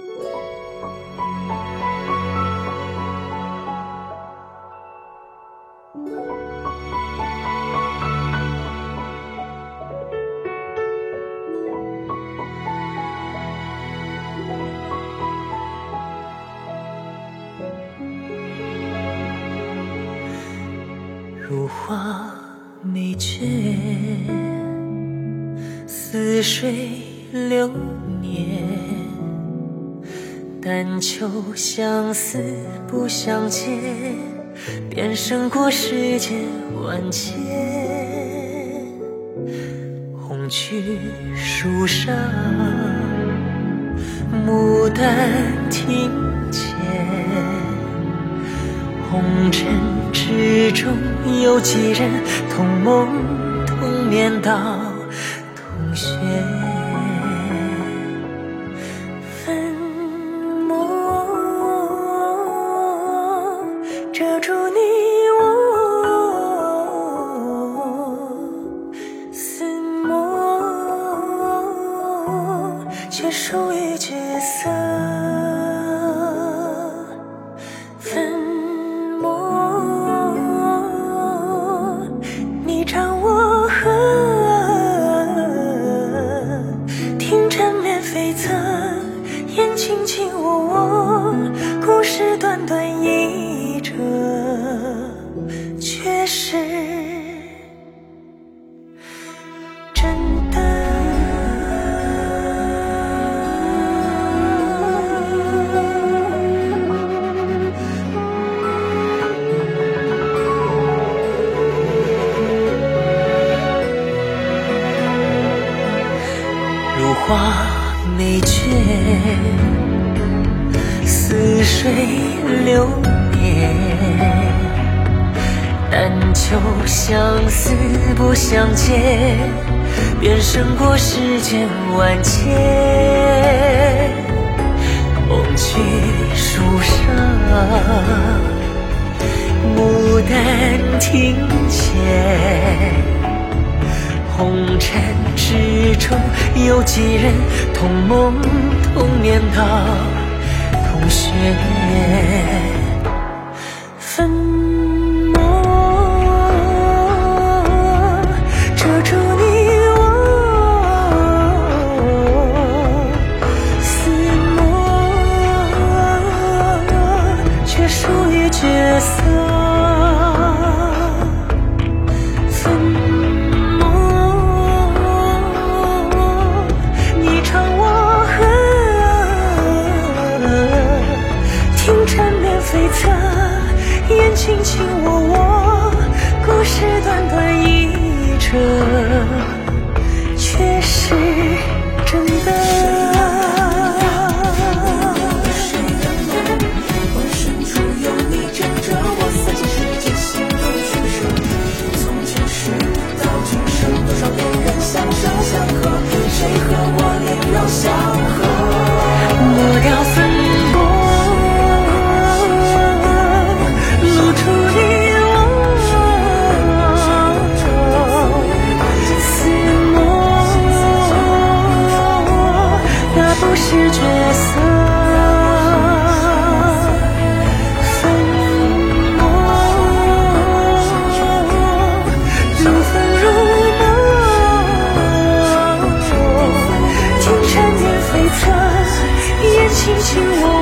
如花美眷，似水流年，但求相思不相见，便胜过世间万千。红去树上，牡丹庭前，红尘之中有几人同梦同眠到同穴？粉墨遮住你我，似墨却属于角色。唱我和，听缠绵悱恻，言卿卿我我，故事短短一折，却是真的。如花美眷，似水流年，但求相思不相见，便胜过世间万千。红去树上，牡丹庭前，红尘之中有几人同梦同眠到同穴？粉墨遮住你我，似墨却属于角色。悱恻，言卿卿我我，故事短短一折，却是真的。谁的梦？我深处有你枕着我，三千世界心中取舍。从前世到今生，多少恋人相守相和，谁和我灵肉相合？抹掉粉墨。是角色，粉墨如粉如墨，听缠绵悱恻，言卿卿我